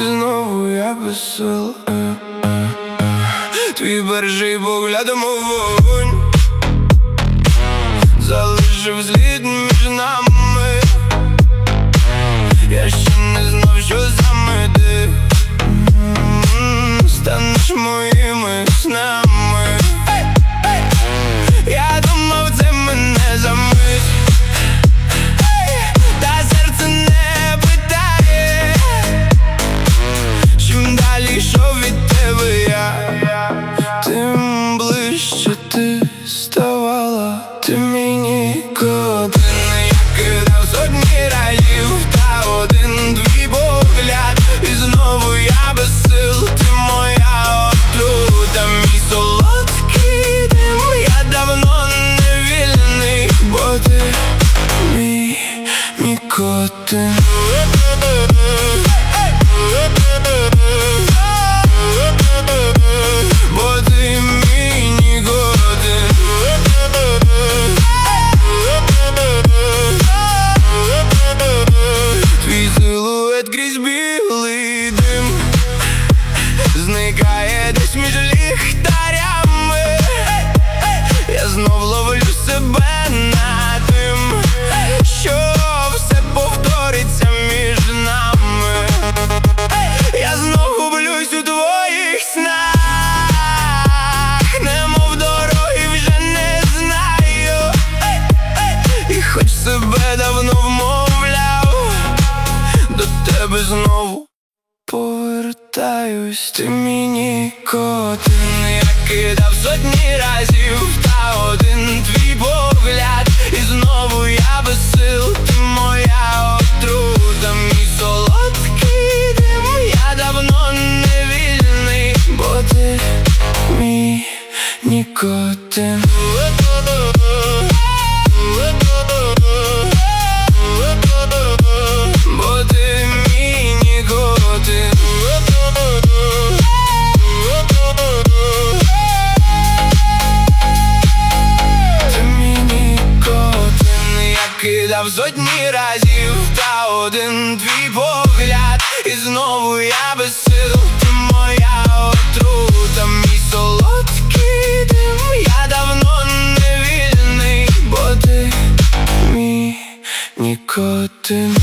знову я без сил. Твій перший погляд, мов вогонь, залишив слід між нами. Я ще не знав, що саме ти станеш моїми снами. Я думав, це мене за мить, та серце не питає, чим далі йшов від тебе я, тим ближче ти ставала. Ти мені один, я кидав сотні разів, та один твій погляд, і знову я без сил. Ти моя отрута, мій солодкий дим. Я давно не вільний, бо ти мій нікотин. Бо ти мій нікотин. Твій силует крізь білий дим зникає десь між ліхтарями. Я знов ловлю себе на тим, що все повториться між нами. Я знов гублюсь у твоїх снах, немов дороги вже не знаю. І хоч себе давно вмовляв, до тебе знову повертаюсь. Ти мій нікотин, я кидав сотні разів, та один твій погляд, і знову я без сил. Ти моя отрута, мій солодкий дим. Я давно не вільний, бо ти мій нікотин. Бо ти мій нікотин. Ти мій нікотин, я кидав сотні разів, та один твій погляд, і знову я без сил. Ти моя отрута, мій солодкий дим. Я давно не вільний, бо ти мій нікотин.